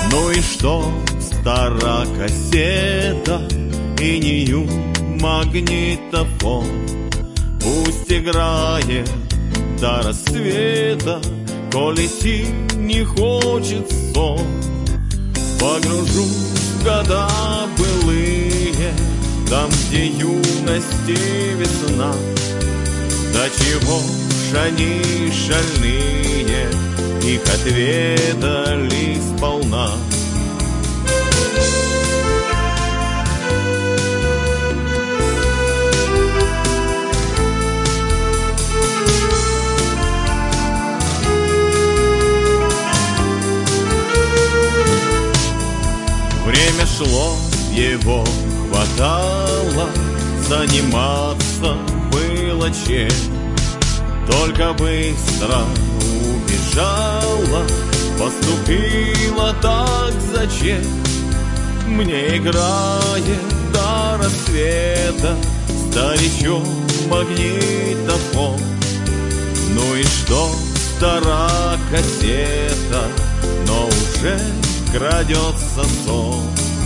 Ну и что, стара кассета и нью магнитофон, пусть играет до рассвета, коли идти не хочет сон. Погружусь в года былые, там, где юность и весна. До чего ж они шальные, их отведали сполна. Время шло, его хватало, заниматься было чем. Только быстро убежала, поступила так зачем? Мне играет до рассвета старичок магнитофон. Ну и что, стара кассета, но уже крадется сон.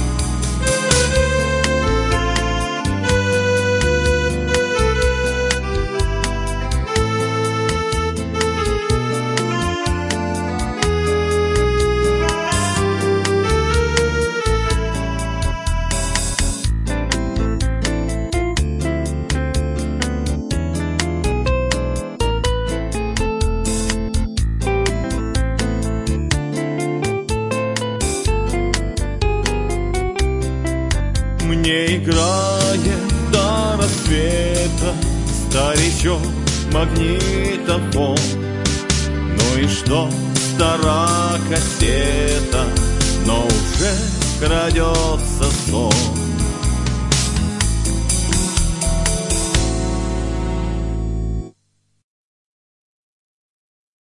Мне играет до рассвета старичок магнитофон. Ну и что, стара кассета, но уже крадется сон.